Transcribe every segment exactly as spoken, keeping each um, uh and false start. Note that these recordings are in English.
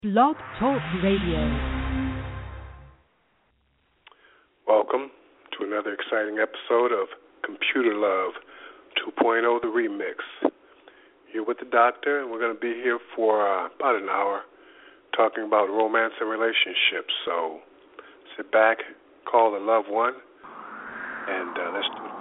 Blog Talk Radio. Welcome to another exciting episode of Computer Love two point oh, the remix. You're with the doctor, and we're going to be here for uh, about an hour talking about romance and relationships. So sit back, call a loved one, and uh, let's do it.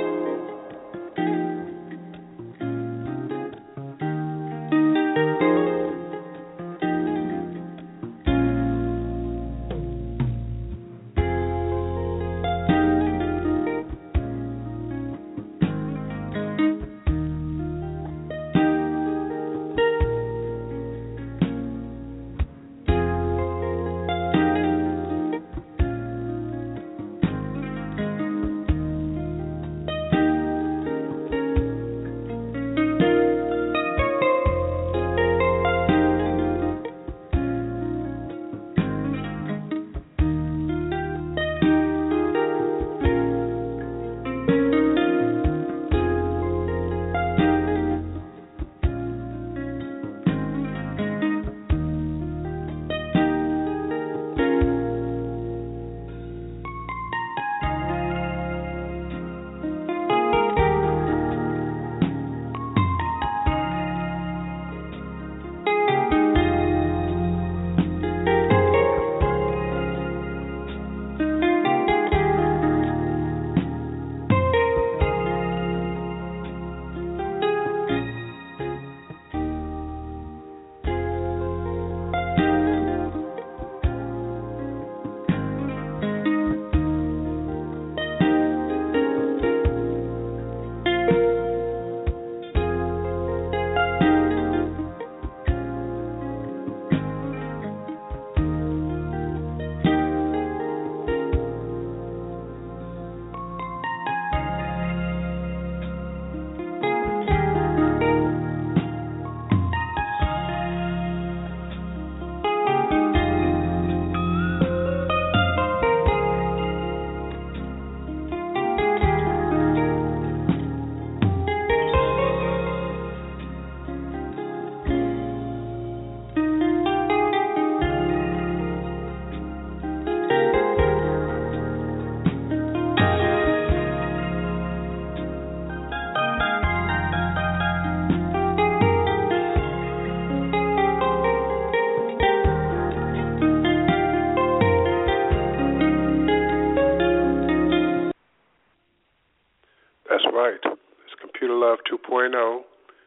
two point oh,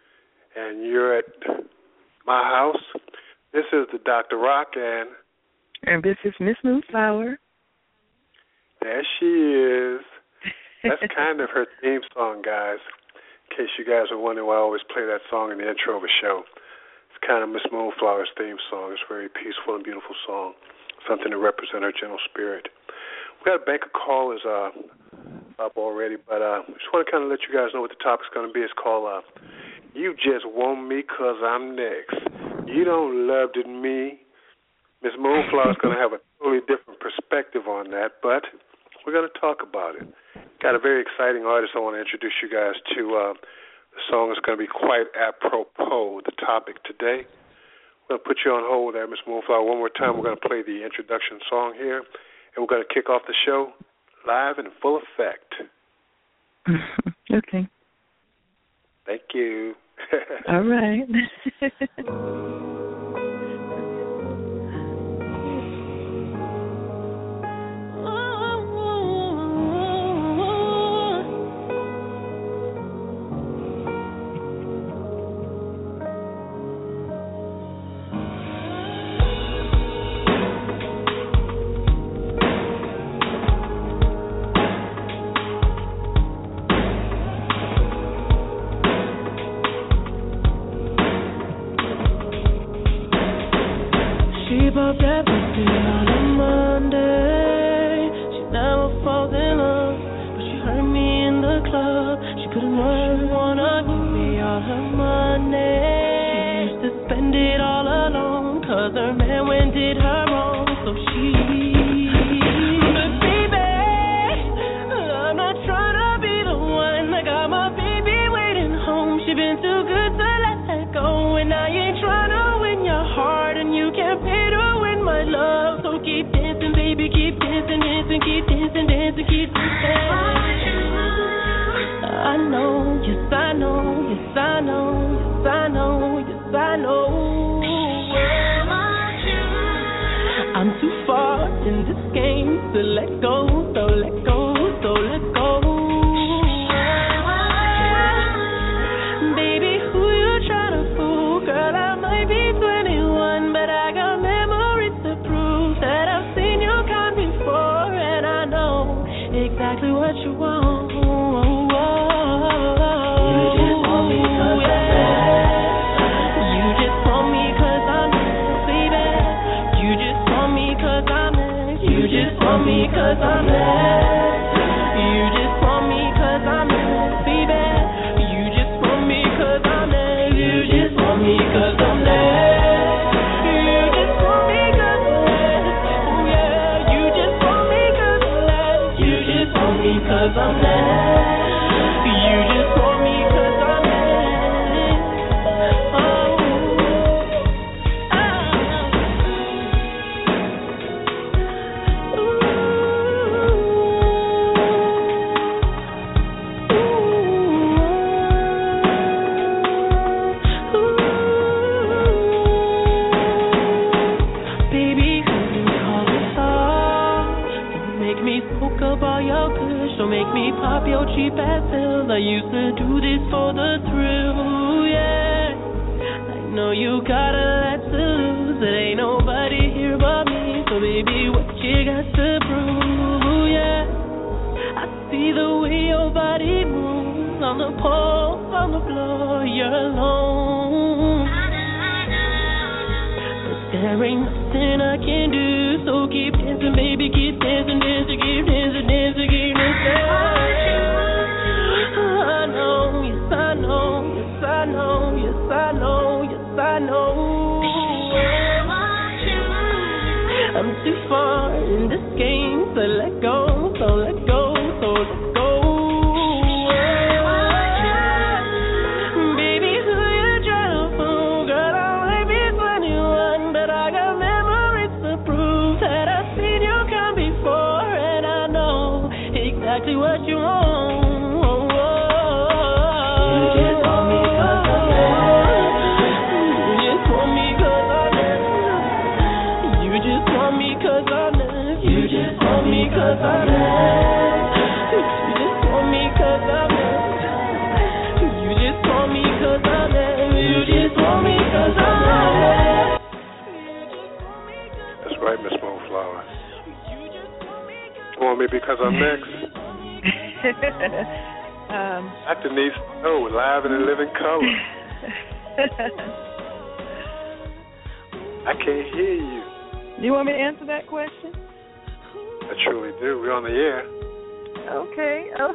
and you're at my house. This is the Doctor Rock, and and this is Miss Moonflower. There she is. That's kind of her theme song, guys. In case you guys are wondering why I always play that song in the intro of a show. It's kind of Miss Moonflower's theme song. It's a very peaceful and beautiful song, something to represent her gentle spirit. We got a bank of callers uh, up already, but I uh, just want to kind of let you guys know what the topic's going to be. It's called uh, You Just Want Me 'Cause I'm Next. You don't love it me. Miss Moonflower's going to have a totally different perspective on that, but we're going to talk about it. Got a very exciting artist I want to introduce you guys to. Uh, the song is going to be quite apropos, the topic today. We're going to put you on hold there, Miss Moonflower. One more time, we're going to play the introduction song here, and we're going to kick off the show live and in full effect. Okay. Thank you. All right. Up everything on a Monday. She never falls in love, but she hurt me in the club. She couldn't work, she wanna give me all her money. She used to spend it all alone, 'cause her man went did her wrong. So she, but baby, I'm not trying to be the one. I got my baby waiting home. She been too good to let that go, and I ain't trying to win your heart, and you can't pay So keep dancing, baby, keep dancing, dancing, keep dancing, dancing, keep dancing. I know, yes I know, yes I know, yes I know, yes I know. I'm too far in this game to let go, so let go, so let go. Baby, who you trying to fool? Girl, I might be twenty-one, but I got memories to prove that I've seen your kind before, and I know exactly what you want. Cause I'm next. You just want me cause I'm next, baby. You just want me cause I'm next. You just want me cause I'm next. You just want me cause I'm next. Oh yeah, you just want me cause I'm next. You just want me cause I'm next. You just want me cause I'm next. Oh, so make me pop your cheap ass pills. I used to do this for the thrill, yeah. I know you got a lot to lose. There ain't nobody here but me. So baby, what you got to prove, yeah. I see the way your body moves on the pole, on the floor. You're alone, but there ain't nothing I can do. So keep dancing, baby, keep dancing, dancing, keep dancing, dancing, keep dancing. I know, yes I know, yes I know, yes I know, yes I know. I'm too far in this game, so let go, so let go, so let go. Baby, who you trying to fool? Girl, I might be twenty-one, but I got memories to prove that I've seen you come before, and I know exactly what you want. Cause I'm next. You just want me cause I'm next. You just want me cause I'm next. You just want me cause I'm next. That's right, Miss Moonflower. You want me because I'm next? um, Doctor Denise Snow, live and in living color. I can't hear you. Do you want me to answer that question? I truly do. We're on the air. Okay. Oh.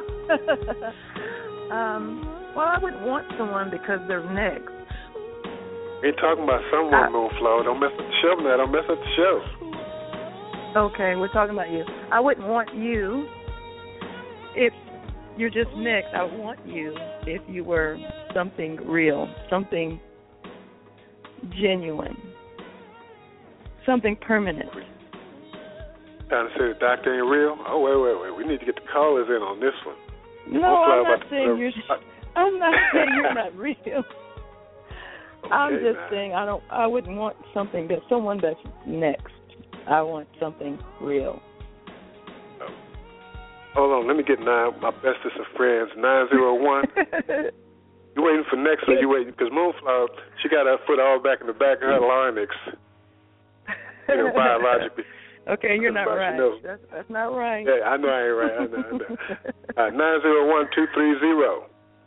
um, well, I would want someone because they're next. We ain't talking about someone, I, Moonflower. Don't mess up the show now. Don't mess up the show. Okay, we're talking about you. I wouldn't want you if you're just next. I would want you if you were something real, something genuine, something permanent. Trying to say the doctor ain't real? Oh, wait, wait, wait. We need to get the callers in on this one. No, I'm not saying you're. I'm not saying you're not real. Okay, I'm just man. saying I don't. I wouldn't want something that someone that's next. I want something real. Oh. Hold on. Let me get nine. My bestest of friends. Nine zero one. You waiting for next, or you waiting? Because Moonflower, she got her foot all back in the back of her larynx. You know, biologically. Okay, you're not right. You know. That's that's not right. Yeah, I know I ain't right. I know. I know. Uh, nine zero one two three zero.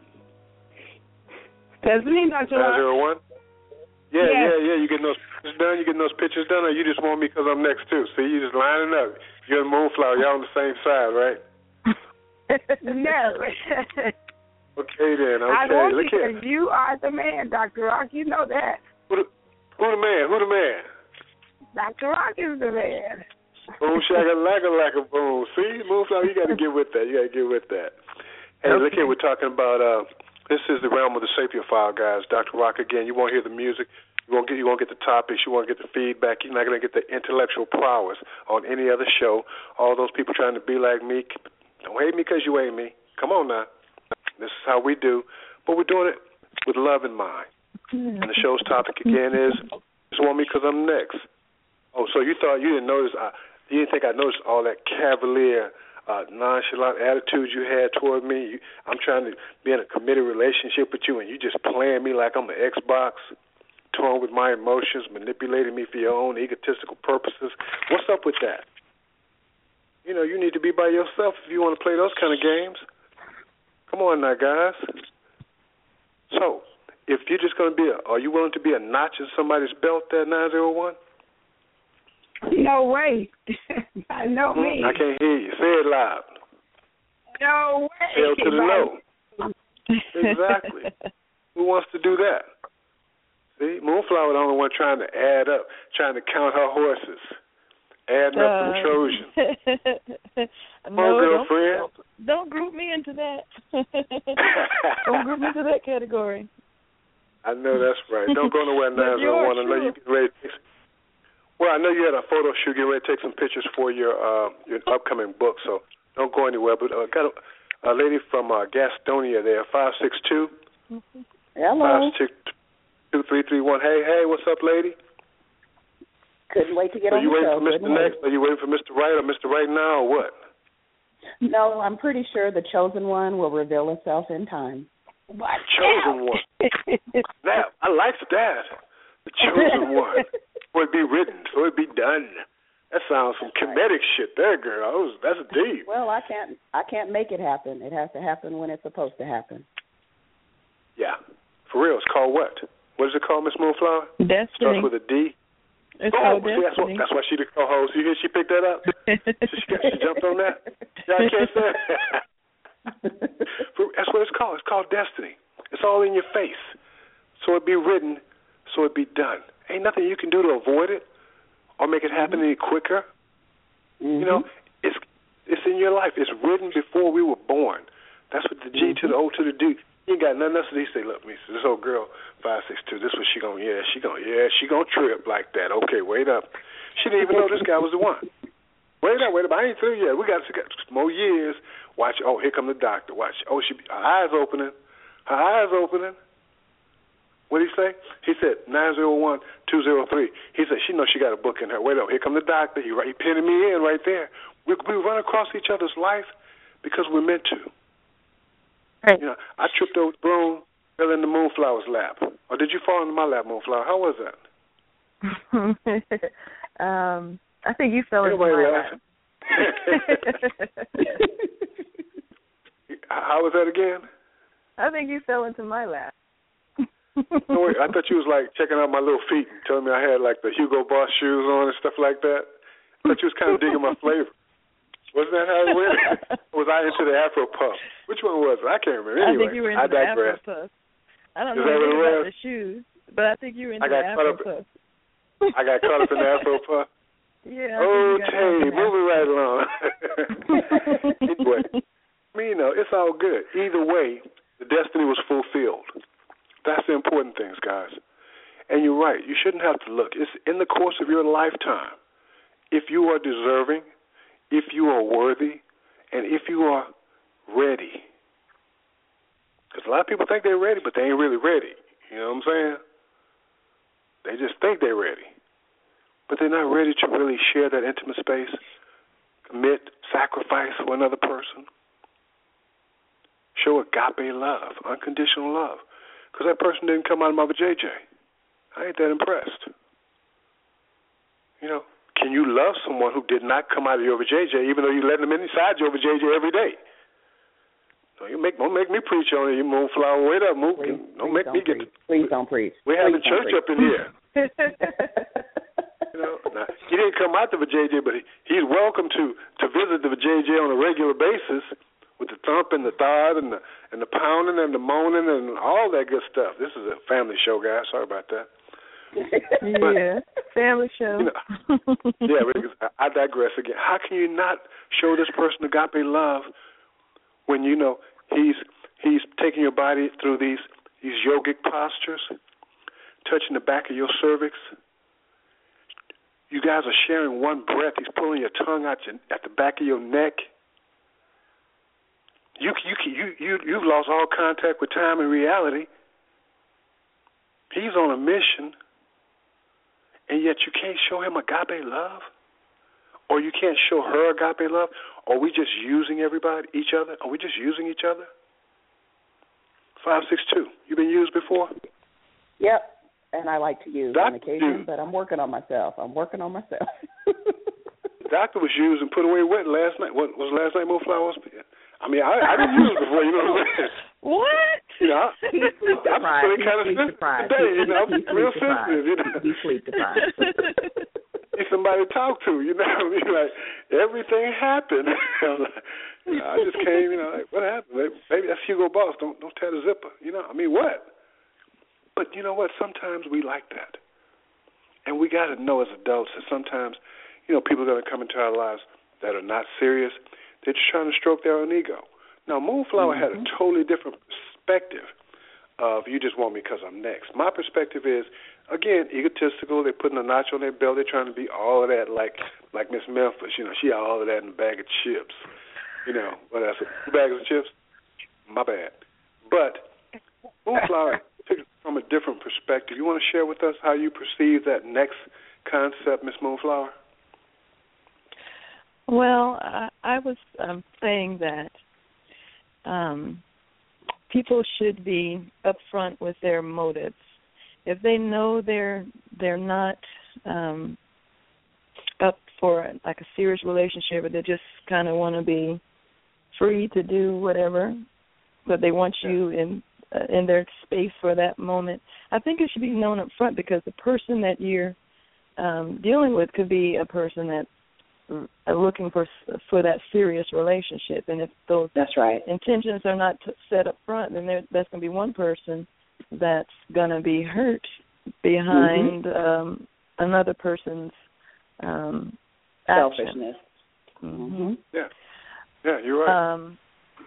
That's me, Doctor Nine zero one. Yeah, yes. yeah, yeah. You getting those pictures done? You getting those pictures done, or you just want me because I'm next too? See, you just lining up. You and Moonflower, y'all on the same side, right? No. Okay then. Okay. I want Look you here. You are the man, Doctor Rock. You know that. Who the, who the man? Who the man? Doctor Rock is the man. Boom shaka laka laka boom. See, Moonflower, you got to get with that. You got to get with that. Hey, okay. Look here. We're talking about. Uh, this is the realm of the Sapien File, guys. Doctor Rock again. You want to hear the music? You won't get you won't get the topics. You won't get the feedback. You're not going to get the intellectual prowess on any other show. All those people trying to be like me, don't hate me because you ain't me. Come on now. This is how we do, but we're doing it with love in mind. And the show's topic again is "Just Want Me Because I'm Next." Oh, so you thought you didn't notice? I, you didn't think I noticed all that cavalier, uh, nonchalant attitude you had toward me? You, I'm trying to be in a committed relationship with you, and you just playing me like I'm an Xbox. Torn with my emotions, manipulating me for your own egotistical purposes. What's up with that? You know, you need to be by yourself if you want to play those kind of games. Come on now, guys. So, if you're just going to be a, are you willing to be a notch in somebody's belt there, nine oh one? No way. I know me. I can't hear you. Say it loud. No way. Hell to the no. Exactly. Who wants to do that? See, Moonflower the only one trying to add up, trying to count her horses, adding uh, up the Trojans. No, oh, girlfriend. Don't, don't group me into that. Don't group me into that category. I know that's right. Don't go nowhere now. I want to know you get ready. To take some, well, I know you had a photo shoot, getting ready to take some pictures for your uh, your upcoming book, so don't go anywhere. But uh, got a, a lady from uh, Gastonia there, five six two. Hello. Five six two. Two three three one. Hey, hey, what's up, lady? Couldn't wait to get on the show. Are you waiting for Mister Couldn't Next? Wait. Are you waiting for Mister Right or Mister Right now, or what? No, I'm pretty sure the chosen one will reveal itself in time. What? Chosen one. That I like that. The chosen one. So it be written. So it be done. That sounds some kinetic shit there, girl. That was, that's deep. Well, I can't. I can't make it happen. It has to happen when it's supposed to happen. Yeah, for real. It's called what? What is it called, Miss Moonflower? Destiny. Starts with a D. It's oh, called see, that's, what, that's why she the co-host. You hear she picked that up? she, she, she jumped on that? Y'all can't say That's what it's called. It's called Destiny. It's all in your face. So it be written, so it be done. Ain't nothing you can do to avoid it or make it happen mm-hmm. any quicker. Mm-hmm. You know, it's it's in your life. It's written before we were born. That's what the G mm-hmm. to the O to the D. You ain't got nothing else to do. Say, look, me, this old girl, five six two. This what she gonna, yeah, she gonna, yeah, she gonna trip like that. Okay, wait up. She didn't even know this guy was the one. Wait up, wait up. I ain't through yet. We got, got more years. Watch. Oh, here come the doctor. Watch. Oh, she, her eyes opening. Her eyes opening. What did he say? He said nine zero one two zero three. He said she knows she got a book in her. Wait up. Here come the doctor. He, he pinning me in right there. We we run across each other's life because we're meant to. Right. You know, I tripped over the broom, fell in the Moonflower's lap. Or did you fall into my lap, Moonflower? How was that? um, I think you fell into Anybody my laughing? lap. How was that again? I think you fell into my lap. No, wait, I thought you was like checking out my little feet and telling me I had like the Hugo Boss shoes on and stuff like that. I thought you was kind of digging my flavor. Wasn't that how it went? Or was I into the Afro Puff? Which one was it? I can't remember. Anyway, I think you were into I the Afro Puff. I don't Is know anything about the shoes, but I think you were into I got the caught Afro up, Puff. I got caught up in the Afro Puff. Yeah. Okay, moving right along. Anyway, I mean, you know, it's all good. Either way, the destiny was fulfilled. That's the important things, guys. And you're right. You shouldn't have to look. It's in the course of your lifetime. If you are deserving, if you are worthy, and if you are ready. Because a lot of people think they're ready, but they ain't really ready. You know what I'm saying? They just think they're ready. But they're not ready to really share that intimate space, commit, sacrifice for another person. Show agape love, unconditional love. Because that person didn't come out of my J J. I ain't that impressed. You know, can you love someone who did not come out of your J J, even though you let them inside your J J every day? No, you make don't make me preach on it, you Moonflower. Wait up, Moon. Please, don't please make don't me preach. get. The, please don't preach. We're having please church up in here. You know, now, he didn't come out of the J J, but he, he's welcome to to visit the J J on a regular basis with the thump and the thud and the and the pounding and the moaning and all that good stuff. This is a family show, guys. Sorry about that. But, yeah, family show. You know, yeah, I digress again. How can you not show this person agape love when you know he's he's taking your body through these these yogic postures, touching the back of your cervix. You guys are sharing one breath. He's pulling your tongue out your, at the back of your neck. You you you you you've lost all contact with time and reality. He's on a mission, and yet you can't show him agape love, or you can't show her agape love. Are we just using everybody, each other? Are we just using each other? Five six two. You been used before? Yep. And I like to use Doctor on occasion, used. but I'm working on myself. I'm working on myself. The doctor was used and put away wet last night. What was last night? More flowers. I mean, I, I didn't use before. You know what I'm saying? What? You know, I, I'm feeling kind of sensitive today. You know, I'm real sensitive. You know, he's sleep deprived. Need somebody to talk to. You know, I mean, like everything happened. You know, I just came. You know, like what happened? Maybe, maybe that's Hugo Boss. Don't don't tear the zipper. You know, I mean, what? But you know what? Sometimes we like that. And we got to know as adults that sometimes, you know, people are going to come into our lives that are not serious. They're just trying to stroke their own ego. Now, Moonflower mm-hmm. had a totally different perspective of you just want me because I'm next. My perspective is, again, egotistical. They're putting a notch on their belt. They're trying to be all of that like like Miss Memphis. You know, she all of that in a bag of chips. You know, what else? Two bags of chips? My bad. But Moonflower took it from a different perspective. You want to share with us how you perceive that next concept, Miss Moonflower? Well, I, I was um, saying that um, people should be upfront with their motives. If they know they're they're not um, up for like a serious relationship, or they just kind of want to be free to do whatever, but they want you in uh, in their space for that moment, I think it should be known up front, because the person that you're um, dealing with could be a person that's looking for for that serious relationship, and if those that's right intentions are not t- set up front, then there, that's going to be one person that's going to be hurt behind mm-hmm. um, another person's um, selfishness. Mm-hmm. Yeah, yeah, you're right. Um,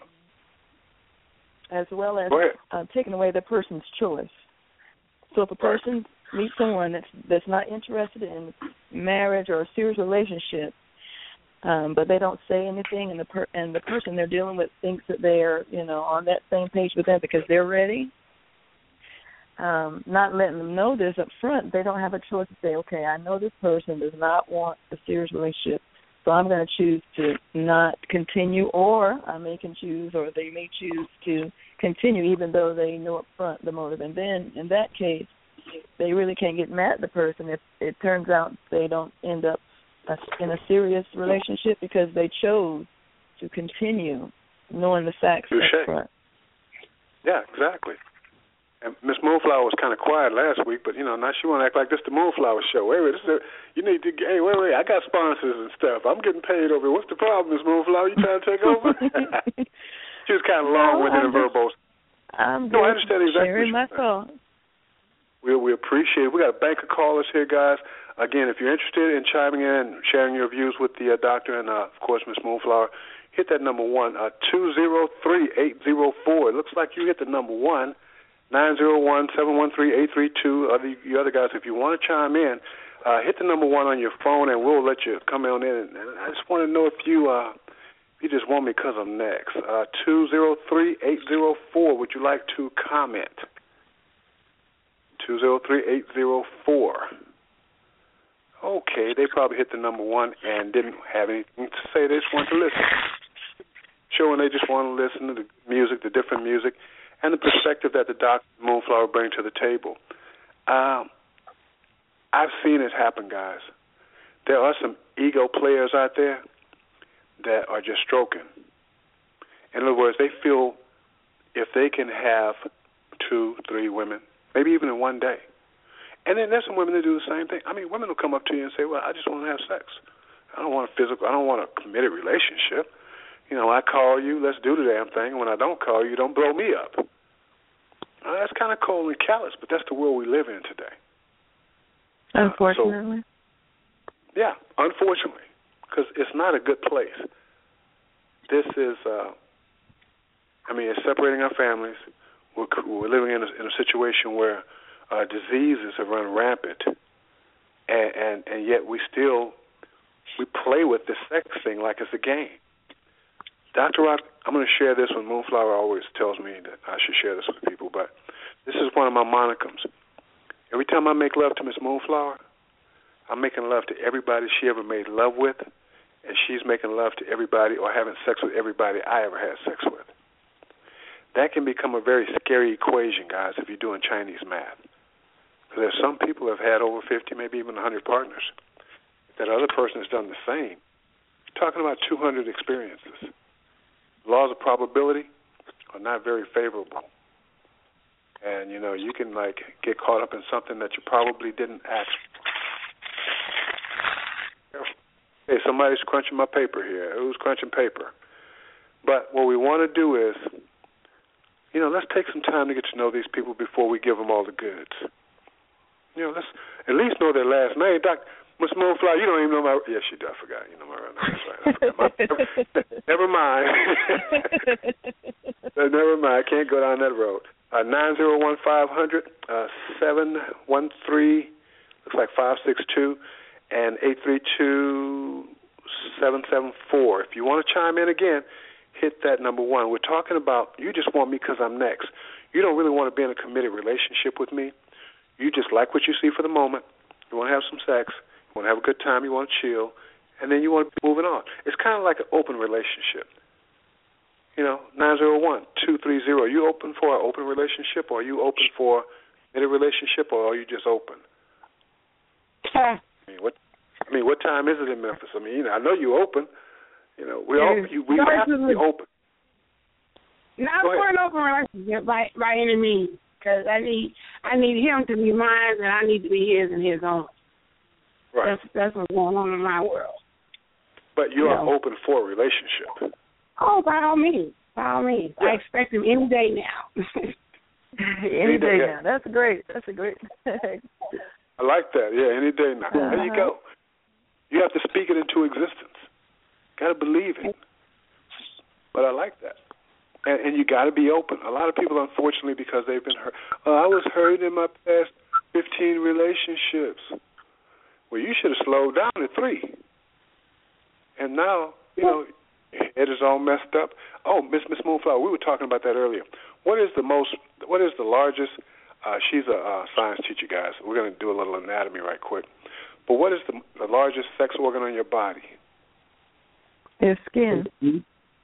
as well as uh, taking away the person's choice. So if a person right. meets someone that's that's not interested in marriage or a serious relationship, um, but they don't say anything, and the per- and the person they're dealing with thinks that they're, you know, on that same page with them because they're ready, um, not letting them know this up front, they don't have a choice to say, okay, I know this person does not want a serious relationship, so I'm going to choose to not continue, or I may can choose, or they may choose to continue even though they know up front the motive. And then in that case, they really can't get mad at the person if it turns out they don't end up in a serious relationship because they chose to continue knowing the facts up front. Yeah, exactly. And Miss Moonflower was kind of quiet last week, but, you know, now she want to act like this the Moonflower show. Wait, wait, this is a, you need to, hey, wait, wait, I got sponsors and stuff. I'm getting paid over here. What's the problem, Miss Moonflower? You trying to take over? She was kind of long-winded and verbose. I'm no, I understand exactly sharing my thoughts. We, we appreciate it. We got a bank of callers here, guys. Again, if you're interested in chiming in, sharing your views with the uh, doctor and, uh, of course, Miss Moonflower, hit that number one, uh, two zero three, eight zero four. It looks like you hit the number one, nine zero one, seven one three, eight three two. Other, you other guys, if you want to chime in, uh, hit the number one on your phone, and we'll let you come on in. And I just want to know if you uh, if you just want me because I'm next. Uh, two zero three, eight zero four. Would you like to comment? two zero three, eight zero four. Okay, they probably hit the number one and didn't have anything to say. They just wanted to listen. Showing they just want to listen to the music, the different music, and the perspective that the Doctor Moonflower bring to the table. Um, I've seen it happen, guys. There are some ego players out there that are just stroking. In other words, they feel if they can have two, three women, maybe even in one day. And then there's some women that do the same thing. I mean, women will come up to you and say, well, I just want to have sex. I don't want a physical, I don't want a committed relationship. You know, I call you, let's do the damn thing. And when I don't call you, don't blow me up. Now, that's kind of cold and callous, but that's the world we live in today. Unfortunately. Uh, so, yeah, unfortunately, because it's not a good place. This is, uh, I mean, it's separating our families. We're, we're living in a, in a situation where uh, diseases have run rampant, and, and and yet we still we play with this sex thing like it's a game. Doctor Rock, I'm going to share this one. Moonflower always tells me that I should share this with people, but this is one of my monikums. Every time I make love to Miss Moonflower, I'm making love to everybody she ever made love with, and she's making love to everybody or having sex with everybody I ever had sex with. That can become a very scary equation, guys, if you're doing Chinese math. Because there's some people who have had over fifty, maybe even one hundred partners. If that other person has done the same, you're talking about two hundred experiences. Laws of probability are not very favorable. And, you know, you can, like, get caught up in something that you probably didn't ask for. Hey, somebody's crunching my paper here. Who's crunching paper? But what we want to do is, you know, let's take some time to get to know these people before we give them all the goods. You know, let's at least know their last name. Doc, Miss Moonflower, you don't even know my... Yes, you do. I forgot. You know my real name. That's right. I forgot. My, never, never mind. Never mind. I can't go down that road. Uh, nine zero one five hundred, uh, seven one three, looks like five six two, and eight three two, seven seven four. If you want to chime in again, hit that number one. We're talking about you just want me because I'm next. You don't really want to be in a committed relationship with me. You just like what you see for the moment. You want to have some sex. You want to have a good time. You want to chill. And then you want to be moving on. It's kind of like an open relationship. You know, nine zero one, two three zero. Are you open for an open relationship, or are you open for a relationship, or are you just open? I mean, what I mean, what time is it in Memphis? I mean, you know, I know you're open. You know, we all you, we have to be open. Not for an open relationship by by any means, because I need I need him to be mine, and I need to be his and his own. Right. That's that's what's going on in my world. But you are open for a relationship. Oh, by all means, by all means. Yeah. I expect him any day now. any day yeah. now. That's great. That's a great. I like that. Yeah, any day now. Uh-huh. There you go. You have to speak it into existence. Got to believe it. But I like that. And, and you got to be open. A lot of people, unfortunately, because they've been hurt. Oh, I was hurt in my past fifteen relationships. Well, you should have slowed down to three. And now, you know, your head is all messed up. Oh, Miss Miss Moonflower, we were talking about that earlier. What is the most? What is the largest? Uh, she's a uh, science teacher, guys. We're going to do a little anatomy right quick. But what is the, the largest sex organ on your body? It's skin. Mm-hmm.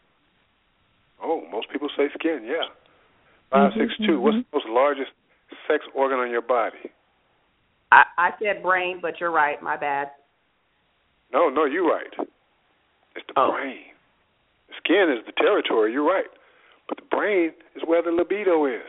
Oh, most people say skin. Yeah. Five mm-hmm, six two. Mm-hmm. What's the most largest sex organ on your body? I, I said brain, but you're right. My bad. No, no, you're right. It's the oh. brain. The skin is the territory. You're right, but the brain is where the libido is.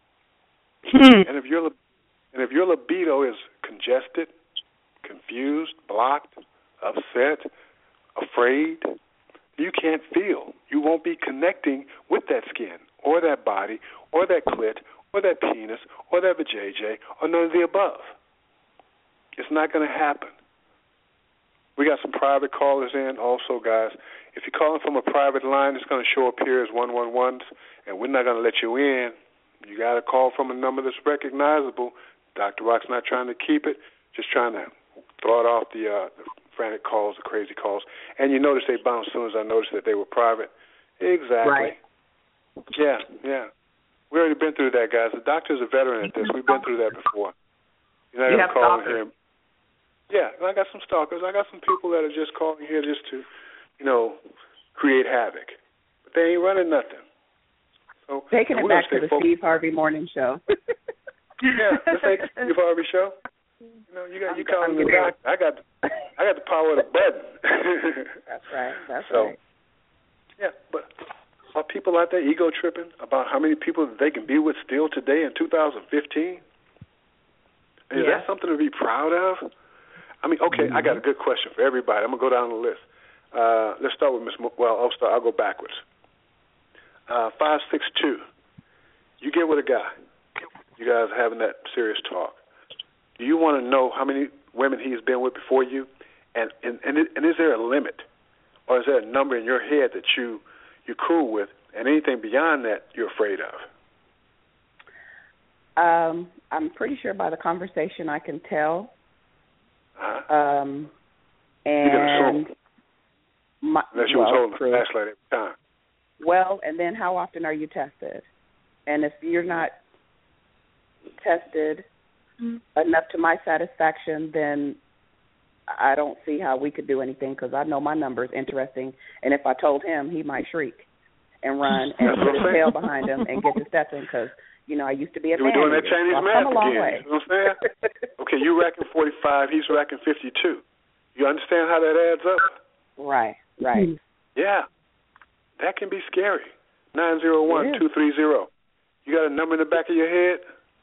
Hmm. And if your and if your libido is congested, confused, blocked, upset, afraid, you can't feel. You won't be connecting with that skin or that body or that clit or that penis or that vajayjay or none of the above. It's not going to happen. We got some private callers in also, guys. If you're calling from a private line, it's going to show up here as one one ones, and we're not going to let you in. You got to call from a number that's recognizable. Doctor Rock's not trying to keep it, just trying to throw it off the, uh, the frantic calls, the crazy calls. And you notice they bounced as soon as I noticed that they were private. Exactly. Right. Yeah, yeah. We already been through that, guys. The doctor's a veteran at this. We've been through that before. You're not you going to call stalkers. in here. Yeah, I got some stalkers. I got some people that are just calling here just to, you know, create havoc. But they ain't running nothing. So taking it back to the focused. Steve Harvey Morning Show. Yeah, let's take the Steve Harvey Show. You know, you got you calling the doctor. I got I got the power of the button. That's right. That's so, right. Yeah, but are people out there ego tripping about how many people that they can be with still today in two thousand fifteen? Is yeah. that something to be proud of? I mean, okay, mm-hmm. I got a good question for everybody. I'm gonna go down the list. Uh, let's start with Miss. Mo- well, I'll start. I'll go backwards. Uh, five six two. You get with a guy. You guys are having that serious talk. Do you want to know how many women he's been with before you, and and and, it, and is there a limit, or is there a number in your head that you you're cool with, and anything beyond that you're afraid of? Um, I'm pretty sure by the conversation I can tell. Uh-huh. Um, and you can assume. My, Unless you well, was holding the flashlight every time. Well, and then how often are you tested? And if you're not tested mm-hmm. enough to my satisfaction, then I don't see how we could do anything because I know my number is interesting. And if I told him, he might shriek and run and put his tail behind him and get to stepping because, you know, I used to be a man. We're doing that Chinese so math come a long again. way. You know what I'm saying? Okay, you racking forty-five, he's racking fifty-two. You understand how that adds up? Right, right. Yeah. That can be scary. nine zero one, two three zero. You got a number in the back of your head?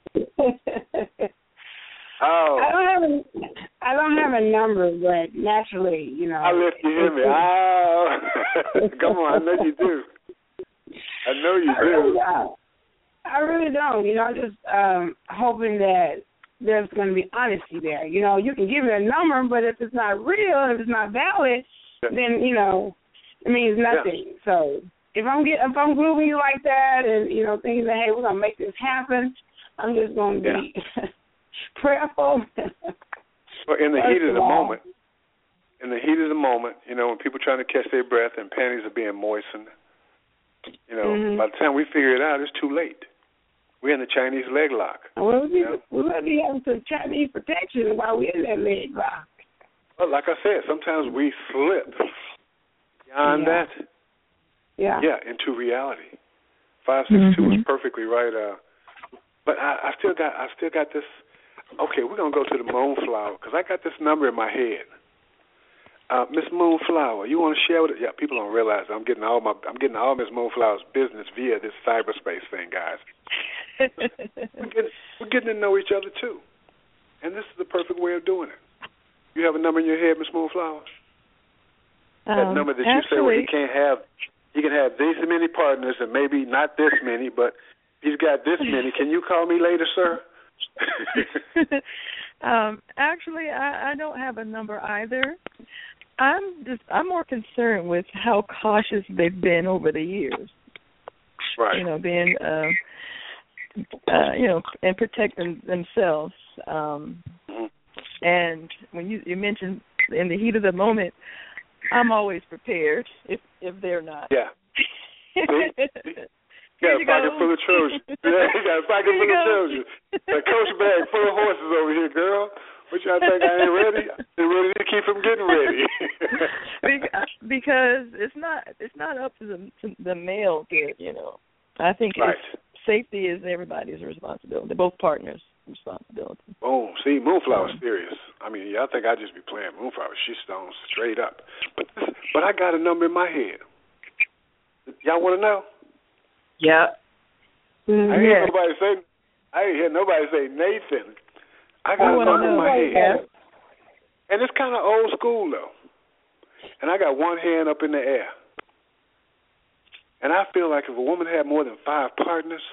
Oh. I don't have a, I don't have a number, but naturally, you know. I let you hear me. Oh. Come on, I know you do. I know you I do. Really don't. I really don't. You know, I'm just um, hoping that there's going to be honesty there. You know, you can give me a number, but if it's not real, if it's not valid, yeah. then, you know, it means nothing. Yeah. So if I'm get, if I'm grooving you like that and, you know, thinking that, hey, we're going to make this happen, I'm just going to be yeah. prayerful. Well, in the heat of the moment, in the heat of the moment, you know, when people are trying to catch their breath and panties are being moistened, you know, mm-hmm. by the time we figure it out, it's too late. We're in the Chinese leg lock. Well, we we might be having some Chinese protection while we're in that leg lock. Well, like I said, sometimes we slip beyond yeah. that. Yeah. Yeah, into reality. Five six two mm-hmm. is perfectly right. Uh, but I, I still got I still got this. Okay, we're gonna go to the Moonflower because I got this number in my head. Uh, Miss Moonflower, you want to share with it? Yeah, people don't realize I'm getting all my I'm getting all Miss Moonflower's business via this cyberspace thing, guys. we're, getting, we're getting to know each other too, and this is the perfect way of doing it. You have a number in your head, Miss Moonflower? Um, that number that actually, you say, well, he can't have, he can have this many partners and maybe not this many, but he's got this many. Can you call me later, sir? um, actually, I, I don't have a number either. I'm just I'm more concerned with how cautious they've been over the years. Right. You know, being uh, uh, you know, and protecting themselves. Um, mm-hmm. And when you you mentioned in the heat of the moment, I'm always prepared if if they're not. Yeah. You got a pocket full of Trojans. Yeah, you got a pocket full of Trojans. A coach bag full of horses over here, girl. What y'all think I ain't ready? I'm ready to keep them getting ready. Because it's not it's not up to the to the male to, you know. I think right. it's, safety is everybody's responsibility, both partners' responsibility. Oh, see, Moonflower's serious. I mean, y'all think I just be playing Moonflower. She's stone straight up. But but I got a number in my head. Y'all want to know? Yeah. Mm-hmm. I ain't hear nobody say. I ain't hear nobody say Nathan. I got a number in my head, and it's kind of old school though. And I got one hand up in the air, and I feel like if a woman had more than five partners,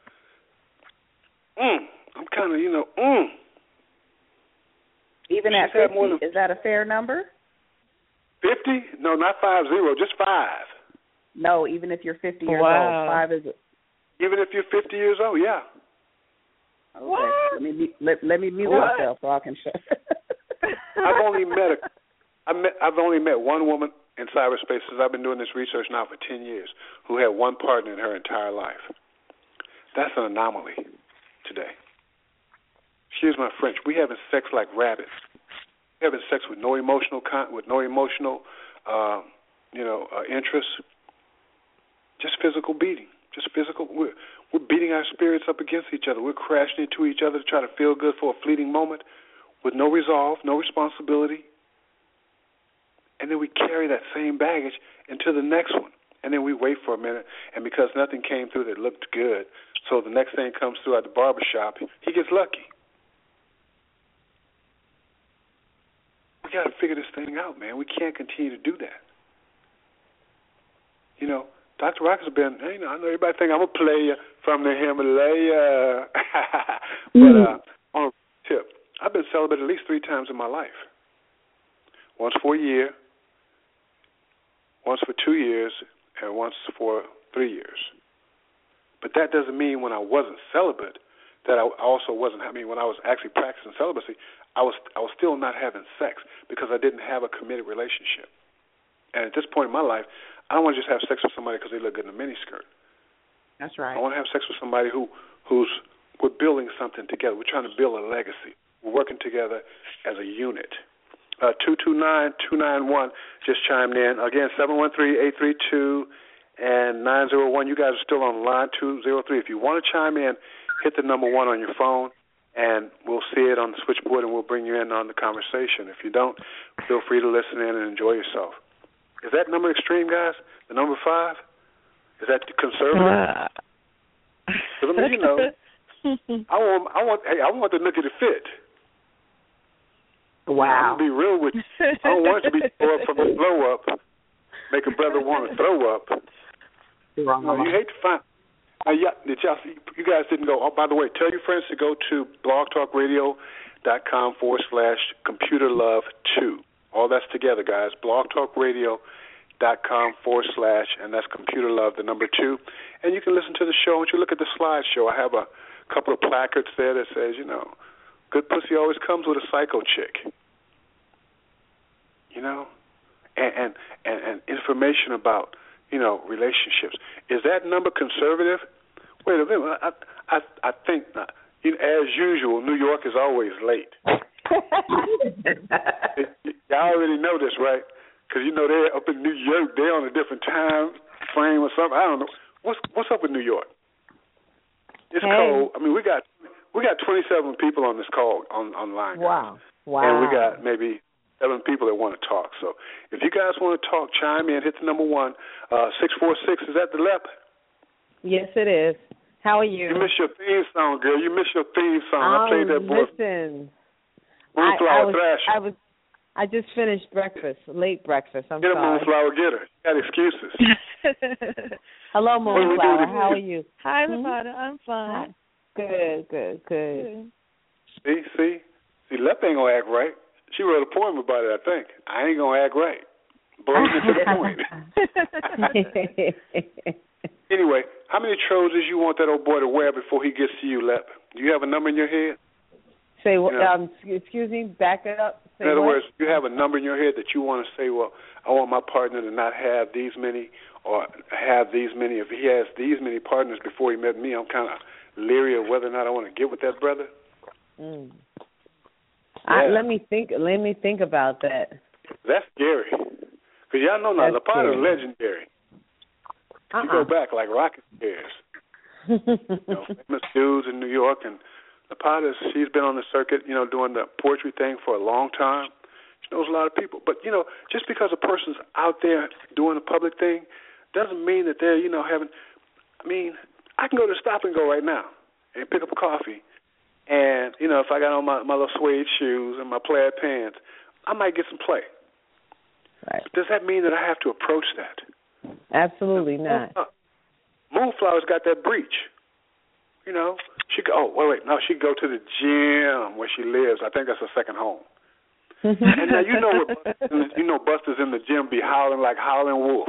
mm, I'm kind of you know, mm. Even at fifty, more than, is that a fair number? Fifty? No, not five zero, just five. No, even if you're fifty years wow. old, five is. Even if you're fifty years old, yeah. Okay. What? Let me let, let me mute what? myself so I can shut. I've only met a, I met, I've only met one woman in cyberspace since I've been doing this research now for ten years who had one partner in her entire life. That's an anomaly today. Excuse my French. We having sex like rabbits. We having sex with no emotional con- with no emotional, uh, you know, uh, interest. Just physical beating. Just physical. We're, we're beating our spirits up against each other. We're crashing into each other to try to feel good for a fleeting moment with no resolve, no responsibility. And then we carry that same baggage into the next one. And then we wait for a minute, and because nothing came through that looked good, so the next thing comes through at the barbershop, he gets lucky. We got to figure this thing out, man. We can't continue to do that. You know, Doctor Rock has been, you know, I know everybody think I'm a player from the Himalaya. But uh, on a tip, I've been celibate at least three times in my life. Once for a year, once for two years, and once for three years. But that doesn't mean when I wasn't celibate that I also wasn't. I mean, when I was actually practicing celibacy, I was I was still not having sex because I didn't have a committed relationship. And at this point in my life, I don't want to just have sex with somebody because they look good in a miniskirt. That's right. I want to have sex with somebody who who's we're building something together. We're trying to build a legacy. We're working together as a unit. Uh, two two nine, two nine one just chimed in. Again, seven one three, eight three two and nine zero one. You guys are still on line two zero three. If you want to chime in, hit the number one on your phone, and we'll see it on the switchboard, and we'll bring you in on the conversation. If you don't, feel free to listen in and enjoy yourself. Is that number extreme, guys? The number five? Is that conservative? Because, I mean, you know, I want, I want, hey, I want the nookie to fit. Wow. I'm gonna be real with you. I don't want it to be throw up from a blow up, make a brother want to throw up. You're wrong, no, you hate to find. Uh, yeah, did y'all see, you guys didn't go. Oh, by the way, tell your friends to go to blogtalkradio.com forward slash computer love two. All that's together, guys. blogtalkradio.com forward slash, and that's computer love, the number two. And you can listen to the show. Once you look at the slideshow, I have a couple of placards there that says, you know, good pussy always comes with a psycho chick. You know, and and, and, and information about, you know, relationships. Is that number conservative? Wait a minute. I I, I think not. You know, as usual, New York is always late. Y'all already know this, right? Because, you know, they're up in New York. They're on a different time frame or something. I don't know. What's what's up with New York? It's hey. cold. I mean, we got we got twenty-seven people on this call on online. Wow. Wow. And we got maybe seven people that want to talk. So if you guys want to talk, chime in, hit the number one. Uh, six four six, is that the L E P? Yes, it is. How are you? You missed your theme song, girl. You missed your theme song. Um, I played that boy. Listen. Moonflower I, I was, Thrasher. I was I just finished breakfast, late breakfast. I'm get a sorry. Moonflower, get her. You got excuses. Hello, Moonflower. How are you? Hi, hmm? Lavada. I'm fine. Good, good, good. See, see? See, L E P ain't going to act right. She wrote a poem about it, I think. I ain't going to act right. Blows me to the point. Anyway, how many trousers you want that old boy to wear before he gets to you, L E P? Do you have a number in your head? Say what? You know? Um, excuse me. Back it up. Say in other what? words, you have a number in your head that you want to say, well, I want my partner to not have these many or have these many. If he has these many partners before he met me, I'm kind of leery of whether or not I want to get with that brother. Mm. Yeah. I, let me think. Let me think about that. That's scary. Because y'all know now, Lapata is legendary. Uh-uh. You go back like rocket stairs. You know, famous dudes in New York, and Lapata, she's been on the circuit, you know, doing the poetry thing for a long time. She knows a lot of people. But, you know, just because a person's out there doing a public thing doesn't mean that they're, you know, having, I mean, I can go to Stop and Go right now and pick up a coffee. And, you know, if I got on my, my little suede shoes and my plaid pants, I might get some play. Right. Does that mean that I have to approach that? Absolutely not. Uh, Moonflower's got that breach. You know, she go, oh, wait, wait, no, she go to the gym where she lives. I think that's her second home. And now you know what, you know Buster's in the gym be howling like howling wolf.